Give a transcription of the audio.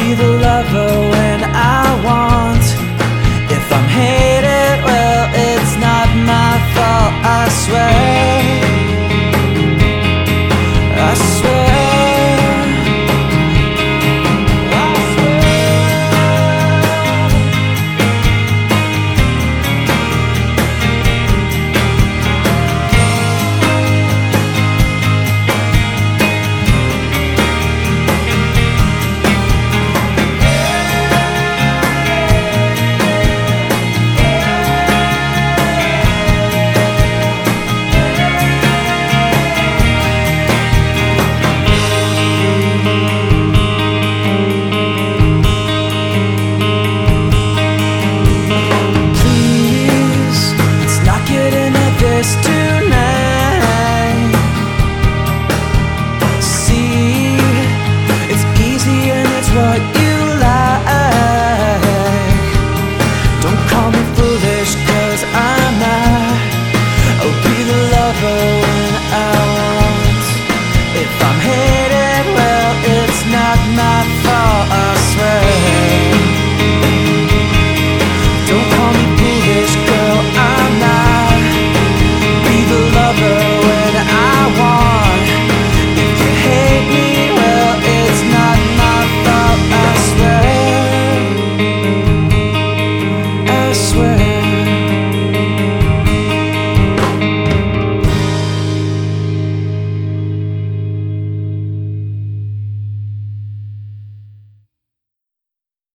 be the lover when I want. If I'm hated, well, it's not my fault, I swear. I swear. Tonight, see, it's easy and it's what you like. Don't call me foolish, 'cause I'm not. I'll be the lover when I want. If I'm